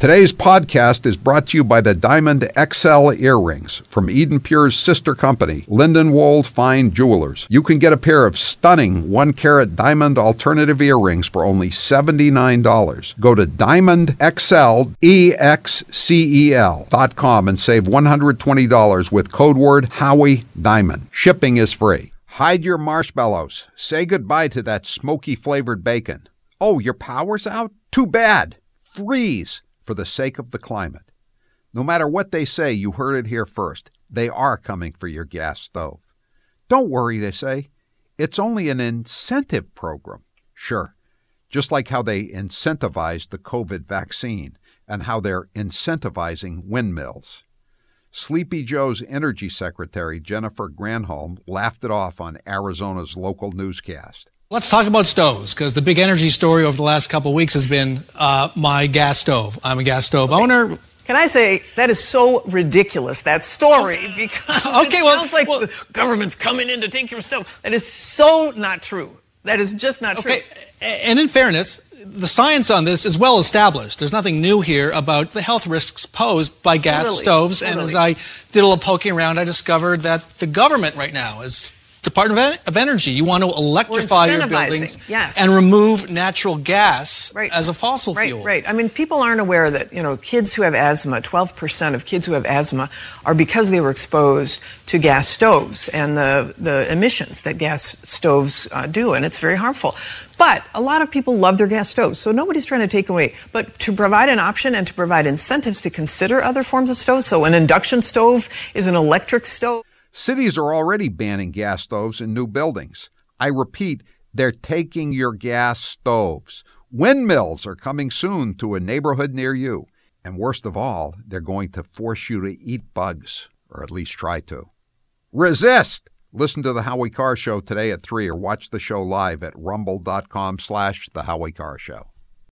Today's podcast is brought to you by the Diamond XL earrings from Eden Pure's sister company, Lindenwold Fine Jewelers. You can get a pair of stunning 1-carat diamond alternative earrings for only $79. Go to diamondxlexcel.com and save $120 with code word HowieDiamond. Shipping is free. Hide your marshmallows. Say goodbye to that smoky-flavored bacon. Oh, your power's out? Too bad. Freeze for the sake of the climate. No matter what they say, you heard it here first. They are coming for your gas stove. Don't worry, they say. It's only an incentive program. Sure, just like how they incentivized the COVID vaccine and how they're incentivizing windmills. Sleepy Joe's Energy Secretary, Jennifer Granholm, laughed it off on Arizona's local newscast. Let's talk about stoves, because the big energy story over the last couple of weeks has been my gas stove. I'm a gas stove owner. Can I say that is so ridiculous, that story, because it sounds like the government's coming in to take your stove. That is so not true. That is just not true. And in fairness, the science on this is well established. There's nothing new here about the health risks posed by gas stoves. Totally. And as I did a little poking around, I discovered that the government right now is Department of Energy. You want to electrify your buildings and remove natural gas as a fossil fuel. Right. I mean, people aren't aware that, kids who have asthma, 12% of kids who have asthma are because they were exposed to gas stoves and the emissions that gas stoves do, and it's very harmful. But a lot of people love their gas stoves, so nobody's trying to take away. But to provide an option and to provide incentives to consider other forms of stoves, so an induction stove is an electric stove. Cities are already banning gas stoves in new buildings. I repeat, they're taking your gas stoves. Windmills are coming soon to a neighborhood near you. And worst of all, they're going to force you to eat bugs, or at least try to. Resist! Listen to The Howie Carr Show today at 3 or watch the show live at rumble.com/The Howie Carr Show.